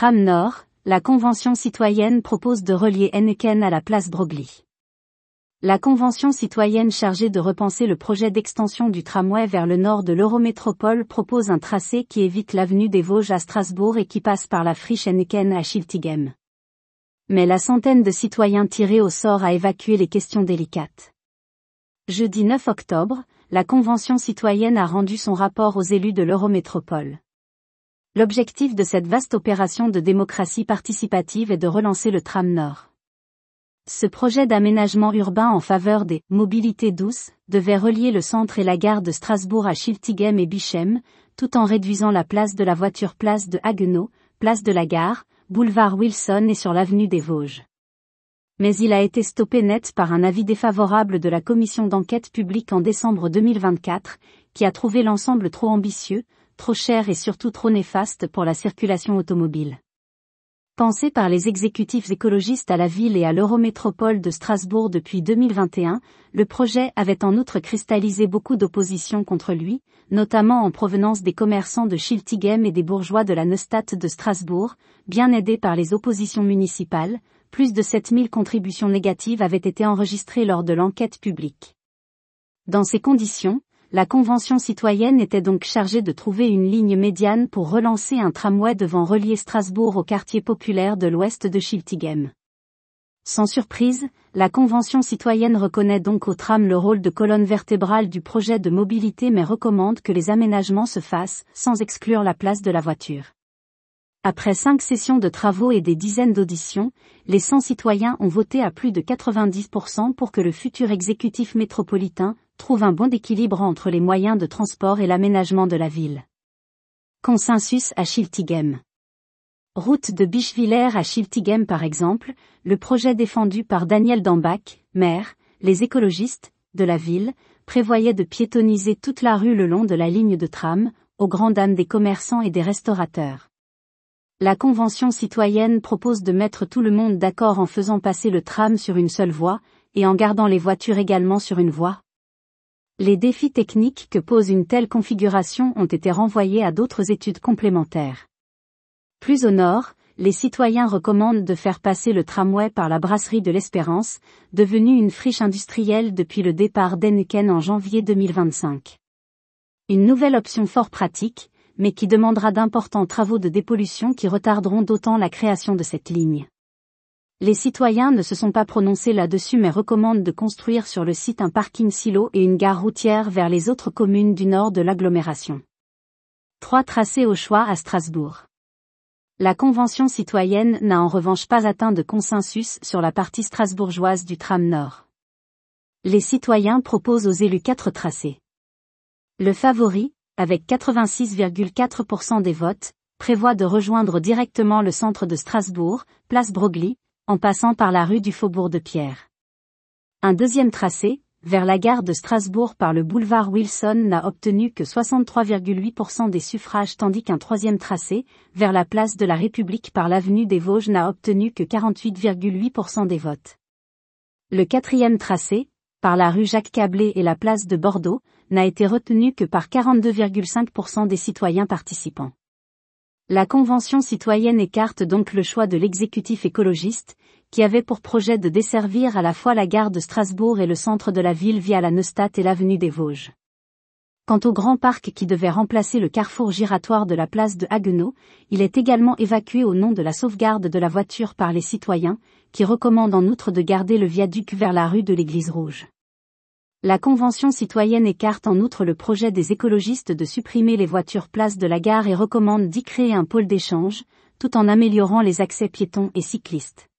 Tram Nord, la Convention citoyenne propose de relier Henneken à la place Broglie. La Convention citoyenne chargée de repenser le projet d'extension du tramway vers le nord de l'Eurométropole propose un tracé qui évite l'avenue des Vosges à Strasbourg et qui passe par la friche Henneken à Schiltighem. Mais la centaine de citoyens tirés au sort a évacué les questions délicates. Jeudi 9 octobre, la Convention citoyenne a rendu son rapport aux élus de l'Eurométropole. L'objectif de cette vaste opération de démocratie participative est de relancer le tram Nord. Ce projet d'aménagement urbain en faveur des « mobilités douces » devait relier le centre et la gare de Strasbourg à Schiltighem et Bichem, tout en réduisant la place de la voiture place de Haguenau, place de la gare, boulevard Wilson et sur l'avenue des Vosges. Mais il a été stoppé net par un avis défavorable de la commission d'enquête publique en décembre 2024, qui a trouvé l'ensemble trop ambitieux, trop cher et surtout trop néfaste pour la circulation automobile. Pensé par les exécutifs écologistes à la ville et à l'Eurométropole de Strasbourg depuis 2021, le projet avait en outre cristallisé beaucoup d'opposition contre lui, notamment en provenance des commerçants de Schiltighem et des bourgeois de la Neustadt de Strasbourg, bien aidés par les oppositions municipales. Plus de 7000 contributions négatives avaient été enregistrées lors de l'enquête publique. Dans ces conditions, la Convention citoyenne était donc chargée de trouver une ligne médiane pour relancer un tramway devant relier Strasbourg au quartier populaire de l'ouest de Schiltighem. Sans surprise, la Convention citoyenne reconnaît donc au tram le rôle de colonne vertébrale du projet de mobilité mais recommande que les aménagements se fassent sans exclure la place de la voiture. Après 5 sessions de travaux et des dizaines d'auditions, les 100 citoyens ont voté à plus de 90% pour que le futur exécutif métropolitain trouve un bon équilibre entre les moyens de transport et l'aménagement de la ville. Consensus à Schiltighem. Route de Bischwiller à Schiltighem par exemple, le projet défendu par Daniel Dambach, maire, les écologistes, de la ville, prévoyait de piétonniser toute la rue le long de la ligne de tram, aux grandes dames des commerçants et des restaurateurs. La Convention citoyenne propose de mettre tout le monde d'accord en faisant passer le tram sur une seule voie, et en gardant les voitures également sur une voie. Les défis techniques que pose une telle configuration ont été renvoyés à d'autres études complémentaires. Plus au nord, les citoyens recommandent de faire passer le tramway par la brasserie de l'Espérance, devenue une friche industrielle depuis le départ d'Henneken en janvier 2025. Une nouvelle option fort pratique, mais qui demandera d'importants travaux de dépollution qui retarderont d'autant la création de cette ligne. Les citoyens ne se sont pas prononcés là-dessus mais recommandent de construire sur le site un parking silo et une gare routière vers les autres communes du nord de l'agglomération. 3 tracés au choix à Strasbourg. La Convention citoyenne n'a en revanche pas atteint de consensus sur la partie strasbourgeoise du tram Nord. Les citoyens proposent aux élus 4 tracés. Le favori, avec 86,4% des votes, prévoit de rejoindre directement le centre de Strasbourg, place Broglie, en passant par la rue du Faubourg-de-Pierre. Un deuxième tracé, vers la gare de Strasbourg par le boulevard Wilson n'a obtenu que 63,8% des suffrages tandis qu'un troisième tracé, vers la place de la République par l'avenue des Vosges n'a obtenu que 48,8% des votes. Le quatrième tracé, par la rue Jacques-Cablé et la place de Bordeaux, n'a été retenu que par 42,5% des citoyens participants. La Convention citoyenne écarte donc le choix de l'exécutif écologiste, qui avait pour projet de desservir à la fois la gare de Strasbourg et le centre de la ville via la Neustadt et l'avenue des Vosges. Quant au grand parc qui devait remplacer le carrefour giratoire de la place de Haguenau, il est également évacué au nom de la sauvegarde de la voiture par les citoyens, qui recommandent en outre de garder le viaduc vers la rue de l'Église Rouge. La Convention citoyenne écarte en outre le projet des écologistes de supprimer les voitures place de la gare et recommande d'y créer un pôle d'échange, tout en améliorant les accès piétons et cyclistes.